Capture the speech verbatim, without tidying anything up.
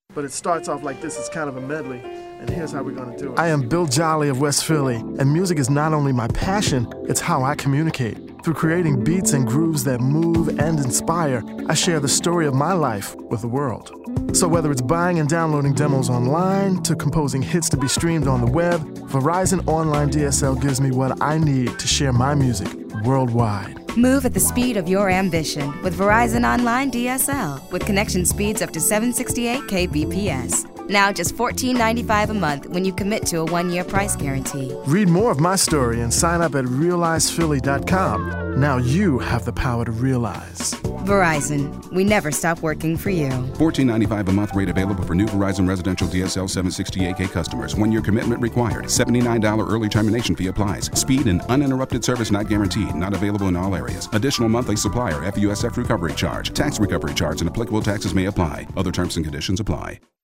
But it starts off like this. It's kind of a medley, and here's how we're going to do it. I am Bill Jolly of West Philly, and music is not only my passion, it's how I communicate. Through creating beats and grooves that move and inspire, I share the story of my life with the world. So whether it's buying and downloading demos online to composing hits to be streamed on the web, Verizon Online D S L gives me what I need to share my music worldwide. Move at the speed of your ambition with Verizon Online D S L with connection speeds up to seven sixty-eight kilobits per second. Now just fourteen ninety-five a month when you commit to a one-year price guarantee. Read more of my story and sign up at realize philly dot com. Now you have the power to realize. Verizon, we never stop working for you. fourteen ninety-five a month rate available for new Verizon residential D S L seven sixty-eight K customers. One-year commitment required. seventy-nine dollars early termination fee applies. Speed and uninterrupted service not guaranteed. Not available in all areas. Additional monthly supplier F U S F recovery charge. Tax recovery charge and applicable taxes may apply. Other terms and conditions apply.